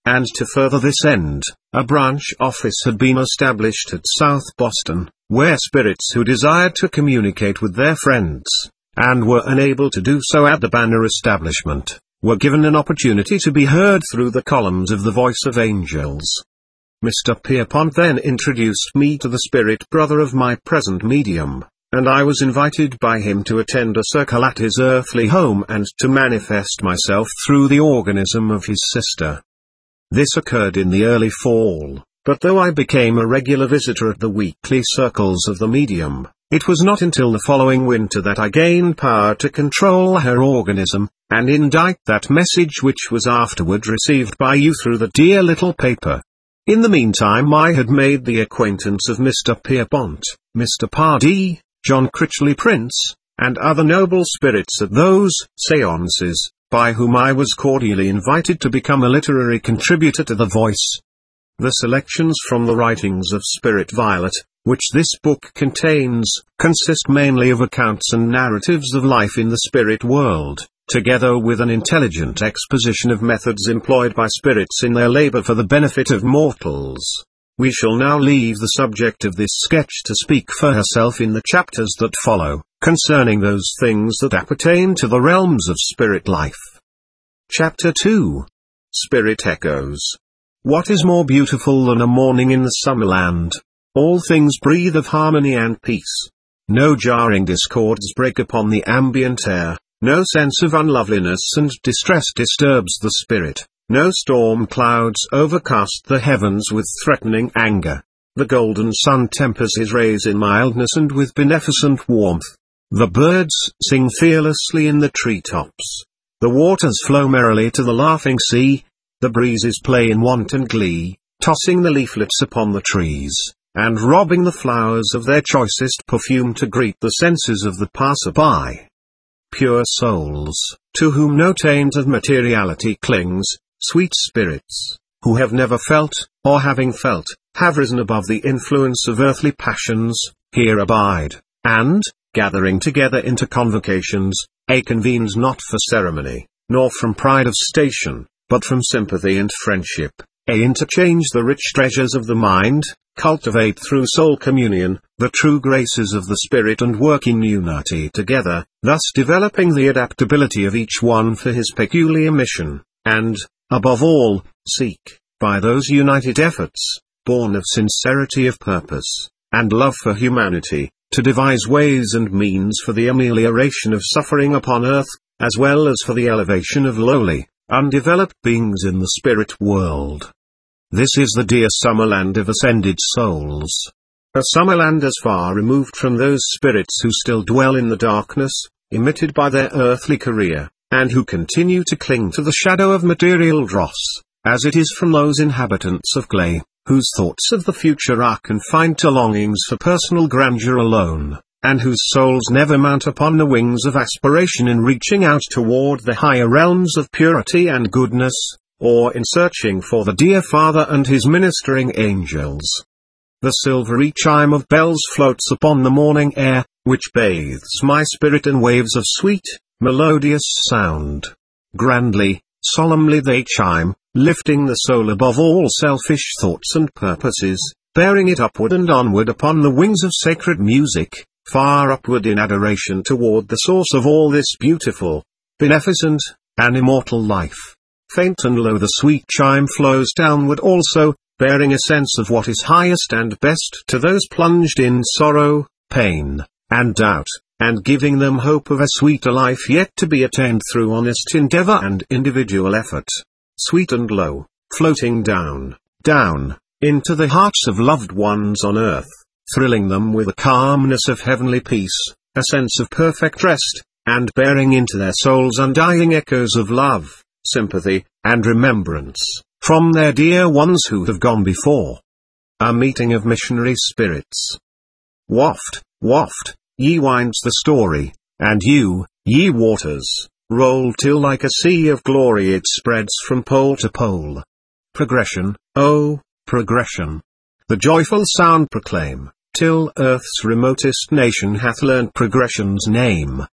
and to further this end, a branch office had been established at South Boston, where spirits who desired to communicate with their friends, and were unable to do so at the Banner establishment, were given an opportunity to be heard through the columns of the Voice of Angels. Mr. Pierpont then introduced me to the spirit brother of my present medium, and I was invited by him to attend a circle at his earthly home and to manifest myself through the organism of his sister. This occurred in the early fall, but though I became a regular visitor at the weekly circles of the medium, it was not until the following winter that I gained power to control her organism, and indite that message which was afterward received by you through the dear little paper. In the meantime I had made the acquaintance of Mr. Pierpont, Mr. Pardee, John Critchley Prince, and other noble spirits at those séances, by whom I was cordially invited to become a literary contributor to the Voice. The selections from the writings of Spirit Violet, which this book contains, consist mainly of accounts and narratives of life in the spirit world, together with an intelligent exposition of methods employed by spirits in their labor for the benefit of mortals. We shall now leave the subject of this sketch to speak for herself in the chapters that follow, concerning those things that appertain to the realms of spirit life. Chapter 2. Spirit Echoes. What is more beautiful than a morning in the summerland? All things breathe of harmony and peace. No jarring discords break upon the ambient air, no sense of unloveliness and distress disturbs the spirit, no storm clouds overcast the heavens with threatening anger. The golden sun tempers his rays in mildness and with beneficent warmth. The birds sing fearlessly in the treetops. The waters flow merrily to the laughing sea. The breezes play in wanton glee, tossing the leaflets upon the trees, and robbing the flowers of their choicest perfume to greet the senses of the passer-by. Pure souls, to whom no taint of materiality clings, sweet spirits, who have never felt, or having felt, have risen above the influence of earthly passions, here abide, and, gathering together into convocations, A convenes not for ceremony, nor from pride of station, but from sympathy and friendship. A interchange the rich treasures of the mind, cultivate through soul communion, the true graces of the spirit and work in unity together, thus developing the adaptability of each one for his peculiar mission, and, above all, seek, by those united efforts, born of sincerity of purpose, and love for humanity, to devise ways and means for the amelioration of suffering upon earth, as well as for the elevation of lowly, undeveloped beings in the spirit world. This is the dear summerland of ascended souls. A summerland as far removed from those spirits who still dwell in the darkness, emitted by their earthly career, and who continue to cling to the shadow of material dross, as it is from those inhabitants of clay, whose thoughts of the future are confined to longings for personal grandeur alone, and whose souls never mount upon the wings of aspiration in reaching out toward the higher realms of purity and goodness, or in searching for the dear Father and his ministering angels. The silvery chime of bells floats upon the morning air, which bathes my spirit in waves of sweet, melodious sound. Grandly, solemnly they chime, lifting the soul above all selfish thoughts and purposes, bearing it upward and onward upon the wings of sacred music, far upward in adoration toward the source of all this beautiful, beneficent, and immortal life. Faint and low the sweet chime flows downward also, bearing a sense of what is highest and best to those plunged in sorrow, pain, and doubt, and giving them hope of a sweeter life yet to be attained through honest endeavor and individual effort. Sweet and low, floating down, down, into the hearts of loved ones on earth, thrilling them with the calmness of heavenly peace, a sense of perfect rest, and bearing into their souls undying echoes of love, sympathy, and remembrance, from their dear ones who have gone before. A meeting of missionary spirits. Waft, waft, ye winds the story, and you, ye waters, roll till like a sea of glory it spreads from pole to pole. Progression, oh, progression. The joyful sound proclaim, till earth's remotest nation hath learnt progression's name.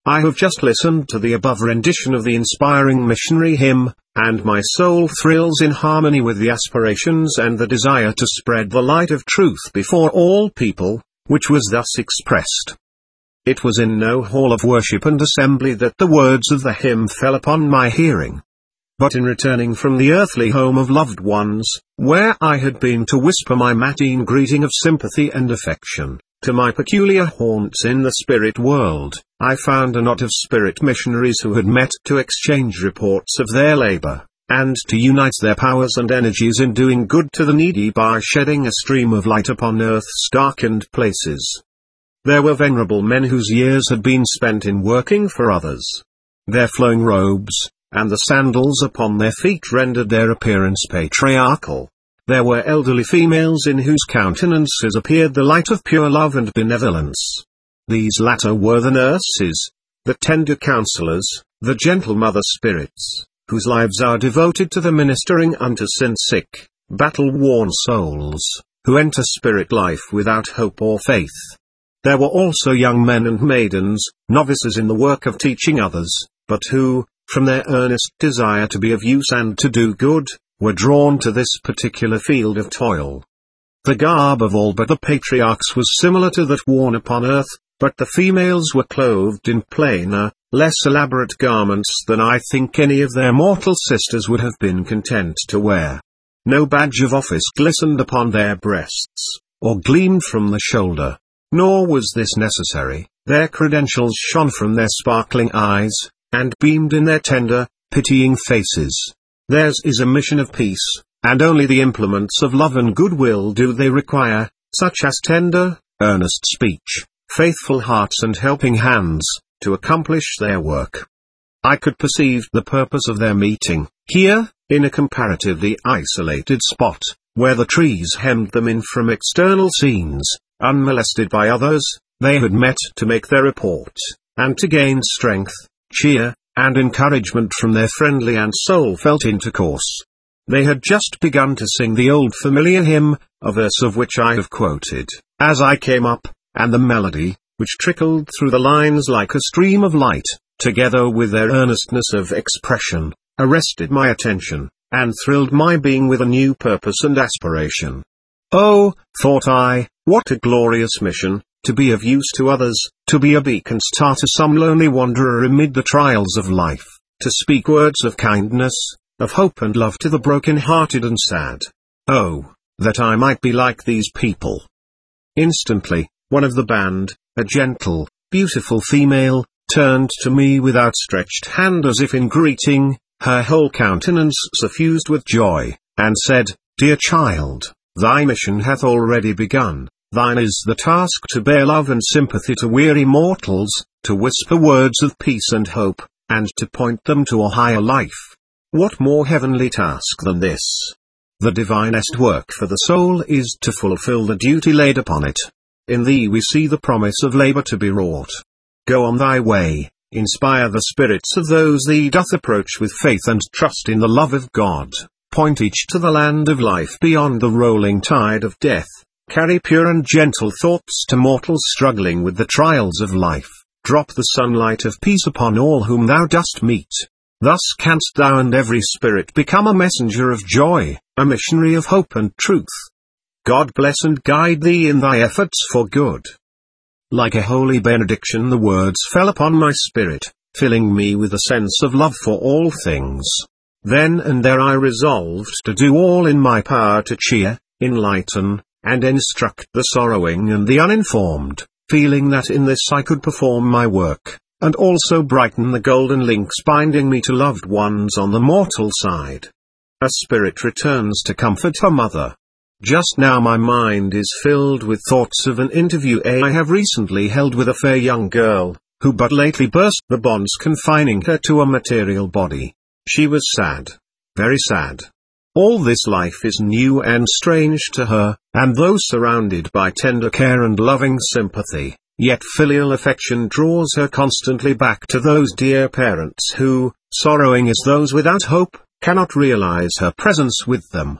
I have just listened to the above rendition of the inspiring missionary hymn, and my soul thrills in harmony with the aspirations and the desire to spread the light of truth before all people, which was thus expressed. It was in no hall of worship and assembly that the words of the hymn fell upon my hearing, but in returning from the earthly home of loved ones, where I had been to whisper my matin greeting of sympathy and affection, to my peculiar haunts in the spirit world, I found a knot of spirit missionaries who had met to exchange reports of their labor, and to unite their powers and energies in doing good to the needy by shedding a stream of light upon earth's darkened places. There were venerable men whose years had been spent in working for others. Their flowing robes, and the sandals upon their feet rendered their appearance patriarchal. There were elderly females in whose countenances appeared the light of pure love and benevolence. These latter were the nurses, the tender counselors, the gentle mother spirits, whose lives are devoted to the ministering unto sin-sick, battle-worn souls, who enter spirit life without hope or faith. There were also young men and maidens, novices in the work of teaching others, but who, from their earnest desire to be of use and to do good, were drawn to this particular field of toil. The garb of all but the patriarchs was similar to that worn upon earth, but the females were clothed in plainer, less elaborate garments than I think any of their mortal sisters would have been content to wear. No badge of office glistened upon their breasts, or gleamed from the shoulder. Nor was this necessary. Their credentials shone from their sparkling eyes, and beamed in their tender, pitying faces. Theirs is a mission of peace, and only the implements of love and goodwill do they require, such as tender, earnest speech, faithful hearts and helping hands, to accomplish their work. I could perceive the purpose of their meeting, here, in a comparatively isolated spot, where the trees hemmed them in from external scenes, unmolested by others. They had met to make their report, and to gain strength, cheer, and encouragement from their friendly and soul-felt intercourse. They had just begun to sing the old familiar hymn, a verse of which I have quoted, as I came up, and the melody, which trickled through the lines like a stream of light, together with their earnestness of expression, arrested my attention, and thrilled my being with a new purpose and aspiration. Oh, thought I, what a glorious mission, to be of use to others, to be a beacon star to some lonely wanderer amid the trials of life, to speak words of kindness, of hope and love to the broken-hearted and sad. Oh, that I might be like these people. Instantly, one of the band, a gentle, beautiful female, turned to me with outstretched hand as if in greeting, her whole countenance suffused with joy, and said, "Dear child, thy mission hath already begun. Thine is the task to bear love and sympathy to weary mortals, to whisper words of peace and hope, and to point them to a higher life. What more heavenly task than this? The divinest work for the soul is to fulfill the duty laid upon it. In thee we see the promise of labor to be wrought. Go on thy way, inspire the spirits of those thee doth approach with faith and trust in the love of God, point each to the land of life beyond the rolling tide of death. Carry pure and gentle thoughts to mortals struggling with the trials of life. Drop the sunlight of peace upon all whom thou dost meet. Thus canst thou and every spirit become a messenger of joy, a missionary of hope and truth. God bless and guide thee in thy efforts for good." Like a holy benediction the words fell upon my spirit, filling me with a sense of love for all things. Then and there I resolved to do all in my power to cheer, enlighten, and instruct the sorrowing and the uninformed, feeling that in this I could perform my work, and also brighten the golden links binding me to loved ones on the mortal side. A spirit returns to comfort her mother. Just now my mind is filled with thoughts of an interview I have recently held with a fair young girl, who but lately burst the bonds confining her to a material body. She was sad. Very sad. All this life is new and strange to her, and though surrounded by tender care and loving sympathy, yet filial affection draws her constantly back to those dear parents who, sorrowing as those without hope, cannot realize her presence with them.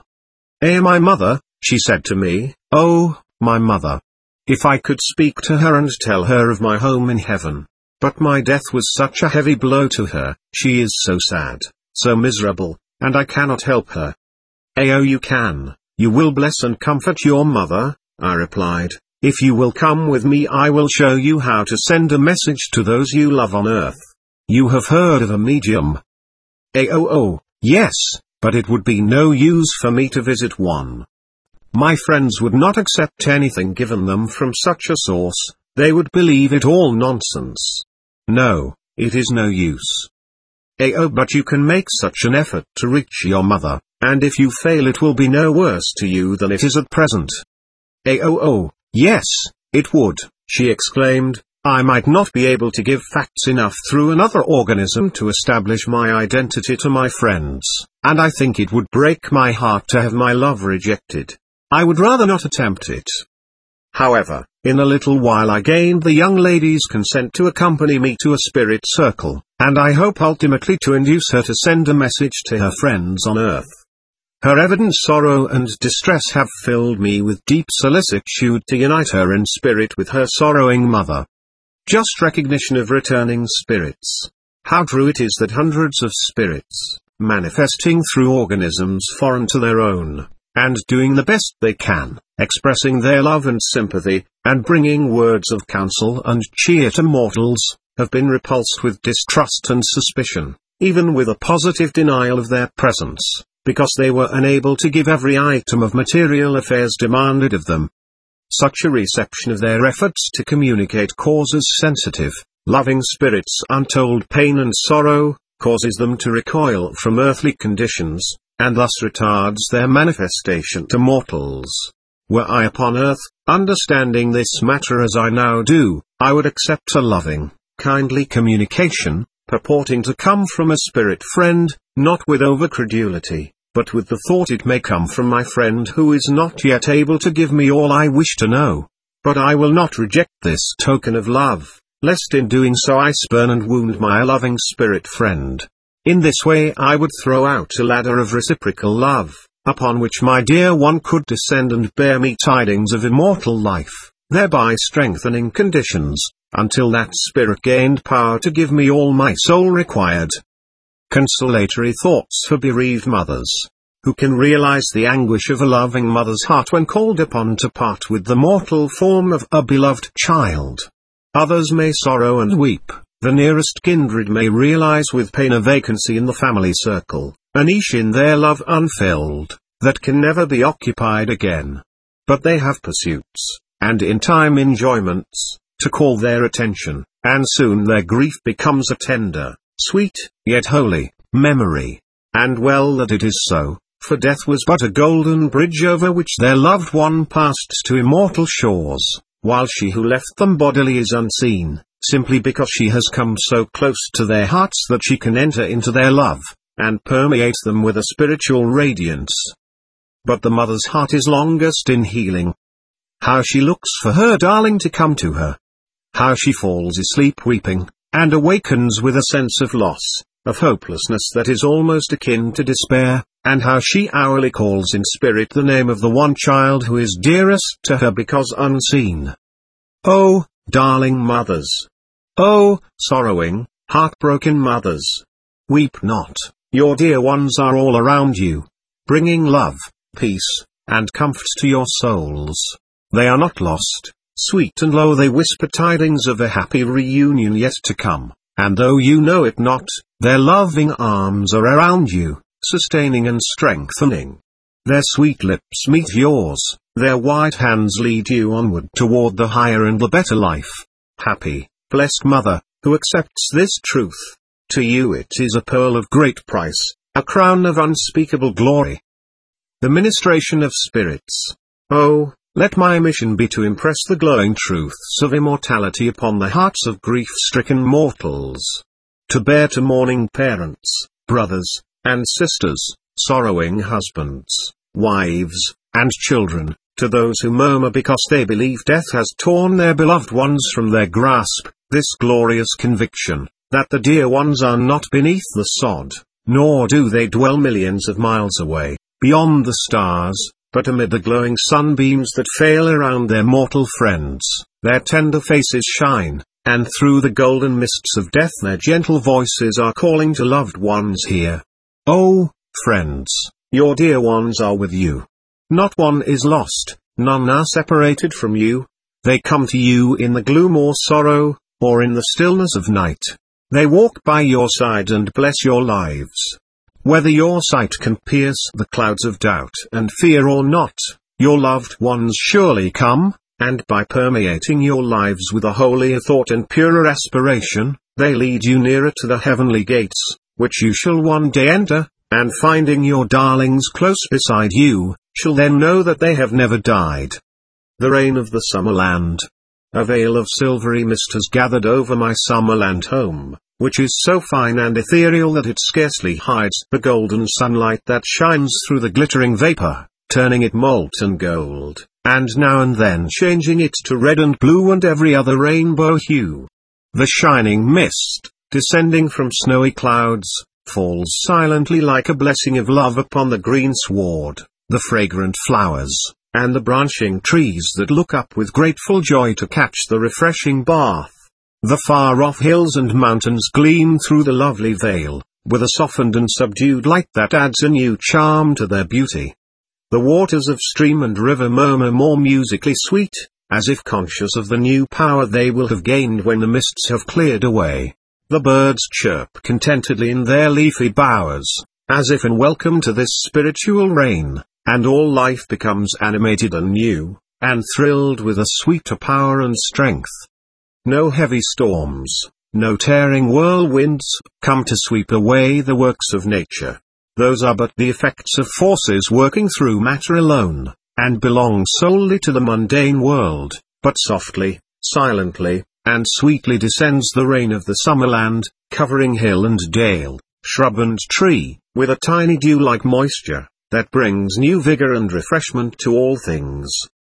My mother," she said to me, "oh, my mother! If I could speak to her and tell her of my home in heaven. But my death was such a heavy blow to her, she is so sad, so miserable, and I cannot help her. Oh, you can, you will bless and comfort your mother, I replied. If you will come with me, I will show you how to send a message to those you love on earth. You have heard of a medium? Oh, yes, but it would be no use for me to visit one. My friends would not accept anything given them from such a source, they would believe it all nonsense. No, it is no use. Oh, but you can make such an effort to reach your mother, and if you fail it will be no worse to you than it is at present. Oh, yes, it would, she exclaimed. I might not be able to give facts enough through another organism to establish my identity to my friends, and I think it would break my heart to have my love rejected. I would rather not attempt it. However, in a little while I gained the young lady's consent to accompany me to a spirit circle, and I hope ultimately to induce her to send a message to her friends on earth. Her evident sorrow and distress have filled me with deep solicitude to unite her in spirit with her sorrowing mother. Just recognition of returning spirits. How true it is that hundreds of spirits, manifesting through organisms foreign to their own, and doing the best they can, expressing their love and sympathy, and bringing words of counsel and cheer to mortals, have been repulsed with distrust and suspicion, even with a positive denial of their presence, because they were unable to give every item of material affairs demanded of them. Such a reception of their efforts to communicate causes sensitive, loving spirits untold pain and sorrow, causes them to recoil from earthly conditions, and thus retards their manifestation to mortals. Were I upon earth, understanding this matter as I now do, I would accept a loving, kindly communication, purporting to come from a spirit friend, not with over-credulity, but with the thought it may come from my friend who is not yet able to give me all I wish to know. But I will not reject this token of love, lest in doing so I spurn and wound my loving spirit friend. In this way I would throw out a ladder of reciprocal love, upon which my dear one could descend and bear me tidings of immortal life, thereby strengthening conditions, until that spirit gained power to give me all my soul required. Consolatory thoughts for bereaved mothers. Who can realize the anguish of a loving mother's heart when called upon to part with the mortal form of a beloved child? Others may sorrow and weep, the nearest kindred may realize with pain a vacancy in the family circle, a niche in their love unfilled, that can never be occupied again. But they have pursuits, and in time enjoyments, to call their attention, and soon their grief becomes a tender, sweet, yet holy, memory. And well that it is so, for death was but a golden bridge over which their loved one passed to immortal shores, while she who left them bodily is unseen, simply because she has come so close to their hearts that she can enter into their love, and permeate them with a spiritual radiance. But the mother's heart is longest in healing. How she looks for her darling to come to her. How she falls asleep weeping, and awakens with a sense of loss, of hopelessness that is almost akin to despair, and how she hourly calls in spirit the name of the one child who is dearest to her because unseen. Oh, darling mothers! Oh, sorrowing, heartbroken mothers! Weep not, your dear ones are all around you, bringing love, peace, and comfort to your souls. They are not lost. Sweet and low they whisper tidings of a happy reunion yet to come, and though you know it not, their loving arms are around you, sustaining and strengthening. Their sweet lips meet yours, their white hands lead you onward toward the higher and the better life. Happy, blessed mother, who accepts this truth. To you it is a pearl of great price, a crown of unspeakable glory. The ministration of spirits. Oh, let my mission be to impress the glowing truths of immortality upon the hearts of grief-stricken mortals. To bear to mourning parents, brothers, and sisters, sorrowing husbands, wives, and children, to those who murmur because they believe death has torn their beloved ones from their grasp, this glorious conviction, that the dear ones are not beneath the sod, nor do they dwell millions of miles away, beyond the stars, but amid the glowing sunbeams that fail around their mortal friends, their tender faces shine, and through the golden mists of death their gentle voices are calling to loved ones here. Oh, friends, your dear ones are with you. Not one is lost, none are separated from you. They come to you in the gloom or sorrow, or in the stillness of night. They walk by your side and bless your lives. Whether your sight can pierce the clouds of doubt and fear or not, your loved ones surely come, and by permeating your lives with a holier thought and purer aspiration, they lead you nearer to the heavenly gates, which you shall one day enter, and finding your darlings close beside you, shall then know that they have never died. The rain of the Summerland. A veil of silvery mist has gathered over my Summerland home, which is so fine and ethereal that it scarcely hides the golden sunlight that shines through the glittering vapor, turning it molten gold, and now and then changing it to red and blue and every other rainbow hue. The shining mist, descending from snowy clouds, falls silently like a blessing of love upon the green sward, the fragrant flowers, and the branching trees that look up with grateful joy to catch the refreshing bath. The far-off hills and mountains gleam through the lovely veil, with a softened and subdued light that adds a new charm to their beauty. The waters of stream and river murmur more musically sweet, as if conscious of the new power they will have gained when the mists have cleared away. The birds chirp contentedly in their leafy bowers, as if in welcome to this spiritual rain, and all life becomes animated and new, and thrilled with a sweeter power and strength. No heavy storms, no tearing whirlwinds, come to sweep away the works of nature. Those are but the effects of forces working through matter alone, and belong solely to the mundane world, but softly, silently, and sweetly descends the rain of the Summerland, covering hill and dale, shrub and tree, with a tiny dew-like moisture, that brings new vigor and refreshment to all things.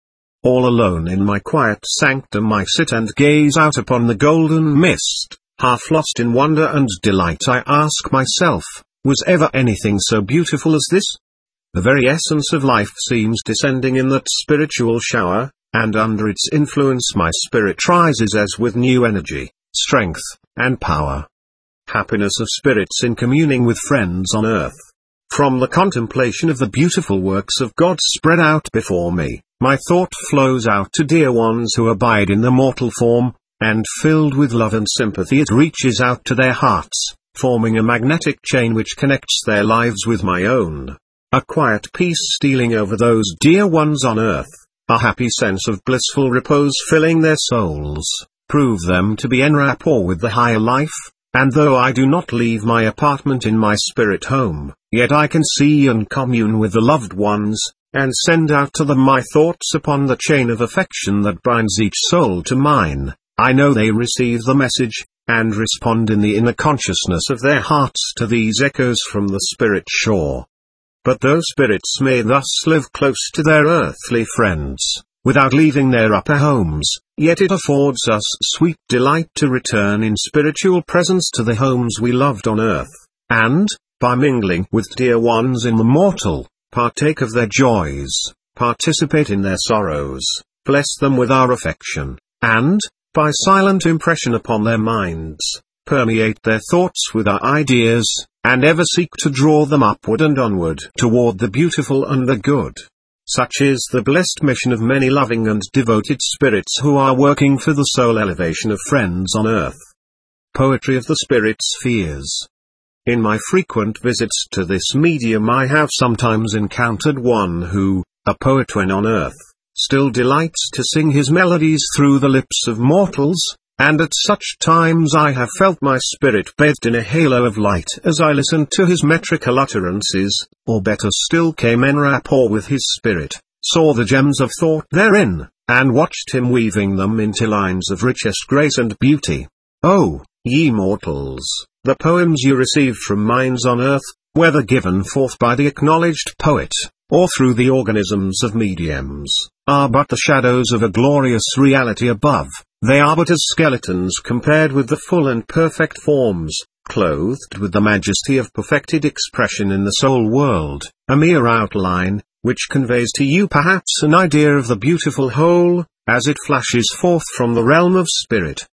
All alone in my quiet sanctum I sit and gaze out upon the golden mist, half lost in wonder and delight. I ask myself, was ever anything so beautiful as this? The very essence of life seems descending in that spiritual shower, and under its influence my spirit rises as with new energy, strength, and power. Happiness of spirits in communing with friends on earth. From the contemplation of the beautiful works of God spread out before me, my thought flows out to dear ones who abide in the mortal form, and filled with love and sympathy it reaches out to their hearts, forming a magnetic chain which connects their lives with my own. A quiet peace stealing over those dear ones on earth, a happy sense of blissful repose filling their souls, prove them to be en rapport with the higher life, and though I do not leave my apartment in my spirit home, yet I can see and commune with the loved ones, and send out to them my thoughts upon the chain of affection that binds each soul to mine. I know they receive the message, and respond in the inner consciousness of their hearts to these echoes from the spirit shore. But though spirits may thus live close to their earthly friends, without leaving their upper homes, yet it affords us sweet delight to return in spiritual presence to the homes we loved on earth, and, by mingling with dear ones in the mortal, partake of their joys, participate in their sorrows, bless them with our affection, and, by silent impression upon their minds, permeate their thoughts with our ideas, and ever seek to draw them upward and onward toward the beautiful and the good. Such is the blessed mission of many loving and devoted spirits who are working for the soul elevation of friends on earth. Poetry of the Spirit Spheres. In my frequent visits to this medium I have sometimes encountered one who, a poet when on earth, still delights to sing his melodies through the lips of mortals, and at such times I have felt my spirit bathed in a halo of light as I listened to his metrical utterances, or better still came en rapport with his spirit, saw the gems of thought therein, and watched him weaving them into lines of richest grace and beauty. Oh, ye mortals, the poems you receive from minds on earth, whether given forth by the acknowledged poet, or through the organisms of mediums, are but the shadows of a glorious reality above. They are but as skeletons compared with the full and perfect forms, clothed with the majesty of perfected expression in the soul world, a mere outline, which conveys to you perhaps an idea of the beautiful whole, as it flashes forth from the realm of spirit.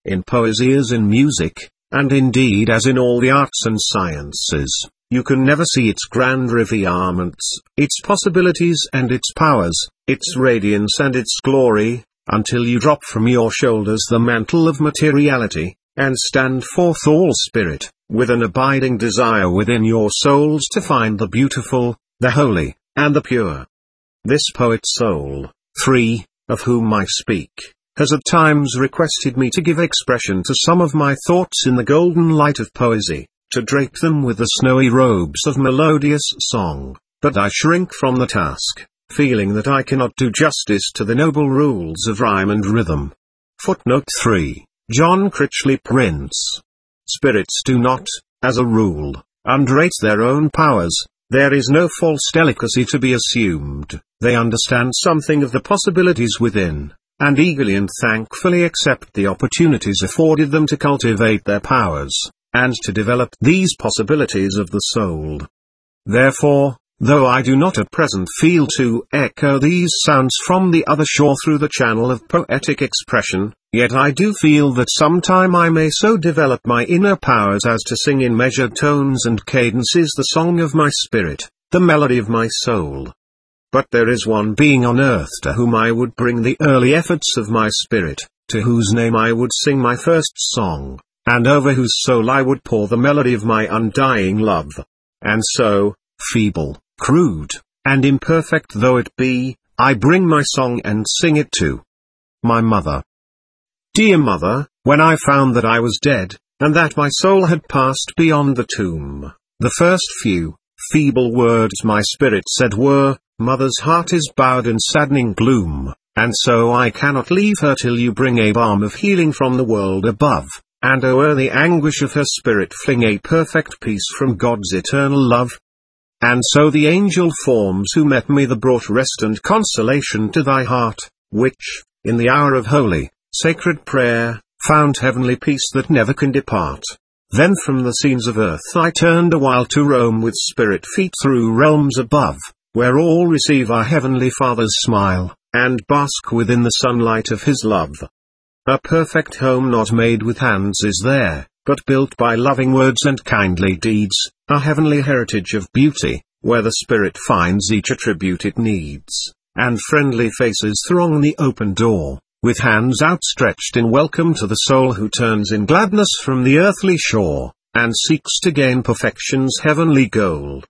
in poesy as in music, and indeed as in all the arts and sciences, you can never see its grand revealments, its possibilities and its powers, its radiance and its glory, until you drop from your shoulders the mantle of materiality, and stand forth all spirit, with an abiding desire within your souls to find the beautiful, the holy, and the pure. This poet soul, 3, of whom I speak, has at times requested me to give expression to some of my thoughts in the golden light of poesy, to drape them with the snowy robes of melodious song, but I shrink from the task, feeling that I cannot do justice to the noble rules of rhyme and rhythm. Footnote 3. John Critchley Prince. Spirits do not, as a rule, underrate their own powers. There is no false delicacy to be assumed. They understand something of the possibilities within, and eagerly and thankfully accept the opportunities afforded them to cultivate their powers, and to develop these possibilities of the soul. Therefore, though I do not at present feel to echo these sounds from the other shore through the channel of poetic expression, yet I do feel that sometime I may so develop my inner powers as to sing in measured tones and cadences the song of my spirit, the melody of my soul. But there is one being on earth to whom I would bring the early efforts of my spirit, to whose name I would sing my first song, and over whose soul I would pour the melody of my undying love. And so, feeble, crude, and imperfect though it be, I bring my song and sing it to my mother. Dear mother, when I found that I was dead, and that my soul had passed beyond the tomb, the first few, feeble words my spirit said were, Mother's heart is bowed in saddening gloom, and so I cannot leave her till you bring a balm of healing from the world above, and o'er the anguish of her spirit fling a perfect peace from God's eternal love. And so the angel forms who met me there brought rest and consolation to thy heart, which, in the hour of holy, sacred prayer, found heavenly peace that never can depart. Then from the scenes of earth I turned awhile to roam with spirit feet through realms above, where all receive our heavenly Father's smile, and bask within the sunlight of his love. A perfect home not made with hands is there, but built by loving words and kindly deeds, a heavenly heritage of beauty, where the spirit finds each attribute it needs, and friendly faces throng the open door, with hands outstretched in welcome to the soul who turns in gladness from the earthly shore, and seeks to gain perfection's heavenly goal.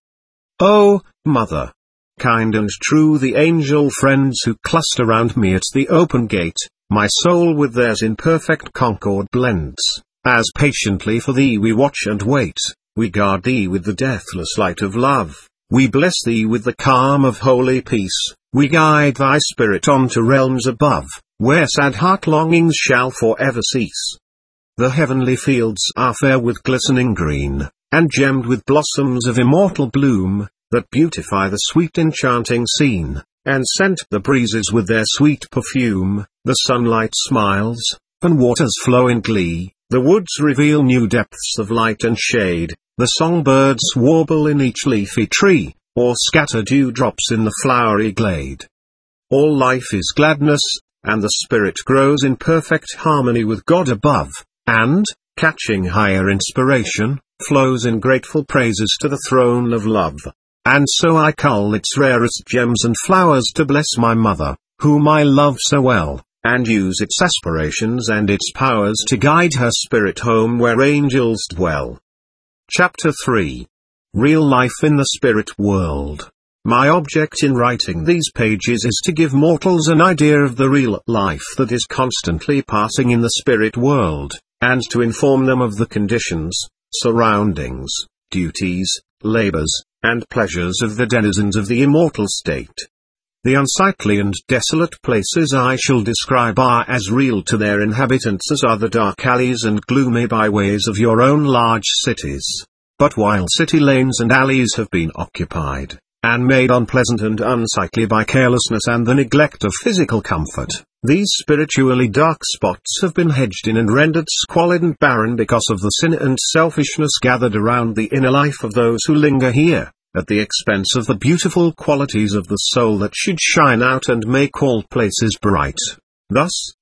O, Mother! Kind and true the angel friends who cluster round me at the open gate, my soul with theirs in perfect concord blends, as patiently for thee we watch and wait, we guard thee with the deathless light of love, we bless thee with the calm of holy peace, we guide thy spirit on to realms above, where sad heart longings shall forever cease. The heavenly fields are fair with glistening green, and gemmed with blossoms of immortal bloom, that beautify the sweet enchanting scene, and scent the breezes with their sweet perfume, the sunlight smiles, and waters flow in glee, the woods reveal new depths of light and shade, the songbirds warble in each leafy tree, or scatter dewdrops in the flowery glade. All life is gladness, and the spirit grows in perfect harmony with God above, and, catching higher inspiration, flows in grateful praises to the throne of love. And so I cull its rarest gems and flowers to bless my mother, whom I love so well, and use its aspirations and its powers to guide her spirit home where angels dwell. Chapter 3. Real Life in the Spirit World. My object in writing these pages is to give mortals an idea of the real life that is constantly passing in the spirit world, and to inform them of the conditions, surroundings, duties, labors, and pleasures of the denizens of the immortal state. The unsightly and desolate places I shall describe are as real to their inhabitants as are the dark alleys and gloomy byways of your own large cities. But while city lanes and alleys have been occupied, and made unpleasant and unsightly by carelessness and the neglect of physical comfort, these spiritually dark spots have been hedged in and rendered squalid and barren because of the sin and selfishness gathered around the inner life of those who linger here, at the expense of the beautiful qualities of the soul that should shine out and make all places bright. Thus,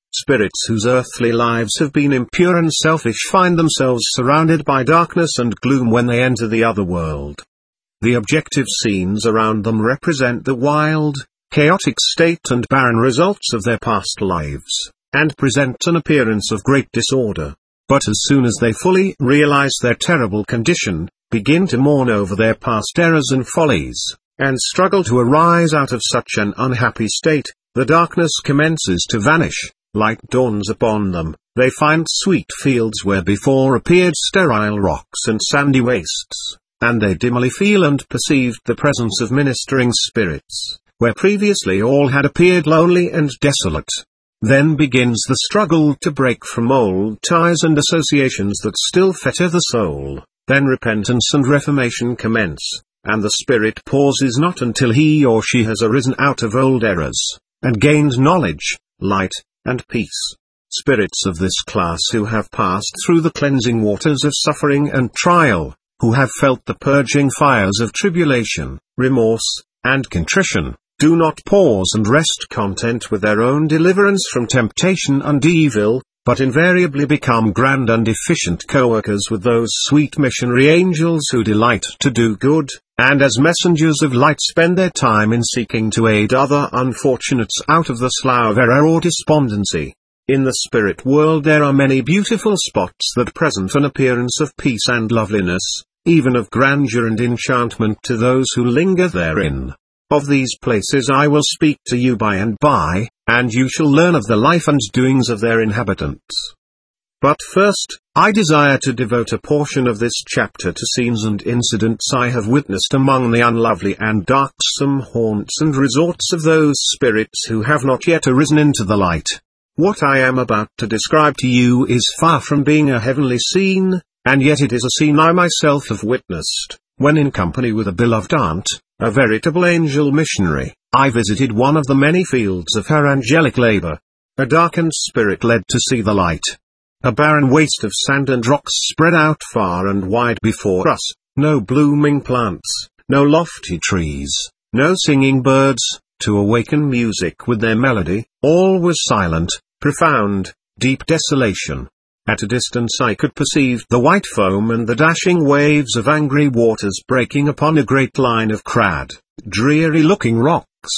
Spirits whose earthly lives have been impure and selfish find themselves surrounded by darkness and gloom when they enter the other world. The objective scenes around them represent the wild, chaotic state and barren results of their past lives, and present an appearance of great disorder. But as soon as they fully realize their terrible condition, begin to mourn over their past errors and follies, and struggle to arise out of such an unhappy state, the darkness commences to vanish, light dawns upon them, they find sweet fields where before appeared sterile rocks and sandy wastes, and they dimly feel and perceive the presence of ministering spirits, where previously all had appeared lonely and desolate. Then begins the struggle to break from old ties and associations that still fetter the soul, then repentance and reformation commence, and the spirit pauses not until he or she has arisen out of old errors, and gained knowledge, light, and peace. Spirits of this class who have passed through the cleansing waters of suffering and trial, who have felt the purging fires of tribulation, remorse, and contrition, do not pause and rest content with their own deliverance from temptation and evil, but invariably become grand and efficient co-workers with those sweet missionary angels who delight to do good, and as messengers of light spend their time in seeking to aid other unfortunates out of the slough of error or despondency. In the spirit world there are many beautiful spots that present an appearance of peace and loveliness, even of grandeur and enchantment to those who linger therein. Of these places I will speak to you by and by, and you shall learn of the life and doings of their inhabitants. But first, I desire to devote a portion of this chapter to scenes and incidents I have witnessed among the unlovely and darksome haunts and resorts of those spirits who have not yet arisen into the light. What I am about to describe to you is far from being a heavenly scene, and yet it is a scene I myself have witnessed, when in company with a beloved aunt, a veritable angel missionary, I visited one of the many fields of her angelic labor. A darkened spirit led to see the light. A barren waste of sand and rocks spread out far and wide before us, no blooming plants, no lofty trees, no singing birds, to awaken music with their melody, all was silent, profound, deep desolation. At a distance I could perceive the white foam and the dashing waves of angry waters breaking upon a great line of crad, dreary-looking rocks.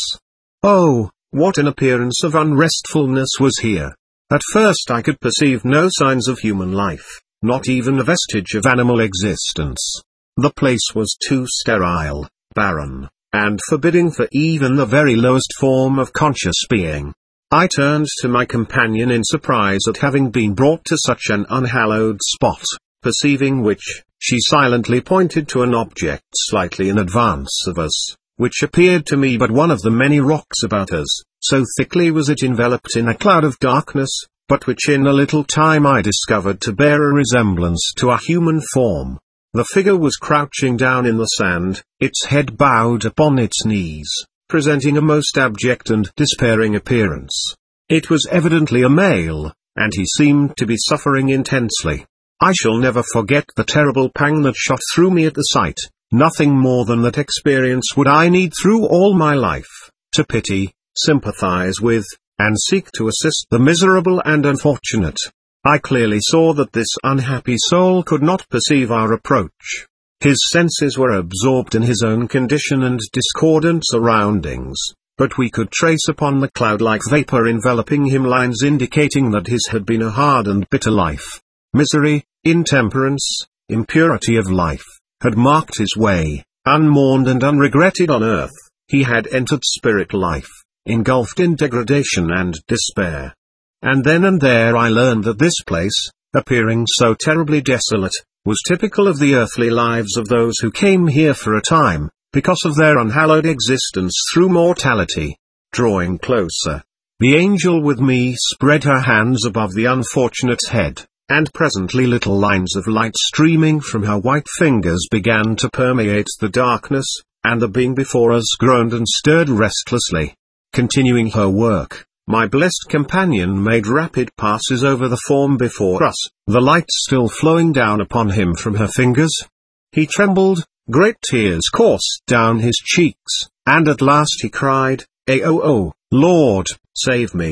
Oh, what an appearance of unrestfulness was here! At first I could perceive no signs of human life, not even a vestige of animal existence. The place was too sterile, barren, and forbidding for even the very lowest form of conscious being. I turned to my companion in surprise at having been brought to such an unhallowed spot, perceiving which, she silently pointed to an object slightly in advance of us, which appeared to me but one of the many rocks about us, so thickly was it enveloped in a cloud of darkness, but which in a little time I discovered to bear a resemblance to a human form. The figure was crouching down in the sand, its head bowed upon its knees, presenting a most abject and despairing appearance. It was evidently a male, and he seemed to be suffering intensely. I shall never forget the terrible pang that shot through me at the sight. Nothing more than that experience would I need through all my life, to pity, sympathize with, and seek to assist the miserable and unfortunate. I clearly saw that this unhappy soul could not perceive our approach. His senses were absorbed in his own condition and discordant surroundings, but we could trace upon the cloud-like vapor enveloping him lines indicating that his had been a hard and bitter life. Misery, intemperance, impurity of life, had marked his way, unmourned and unregretted on earth. He had entered spirit life, engulfed in degradation and despair. And then and there I learned that this place, appearing so terribly desolate, was typical of the earthly lives of those who came here for a time, because of their unhallowed existence through mortality. Drawing closer, the angel with me spread her hands above the unfortunate's head, and presently little lines of light streaming from her white fingers began to permeate the darkness, and the being before us groaned and stirred restlessly. Continuing her work, my blessed companion made rapid passes over the form before us, the light still flowing down upon him from her fingers. He trembled, great tears coursed down his cheeks, and at last he cried, "Oh, Lord, save me!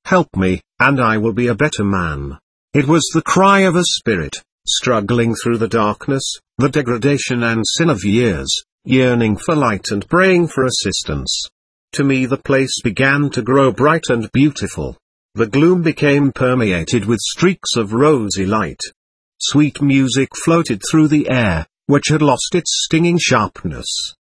Help me, and I will be a better man." It was the cry of a spirit, struggling through the darkness, the degradation and sin of years, yearning for light and praying for assistance. To me the place began to grow bright and beautiful. The gloom became permeated with streaks of rosy light. Sweet music floated through the air, which had lost its stinging sharpness.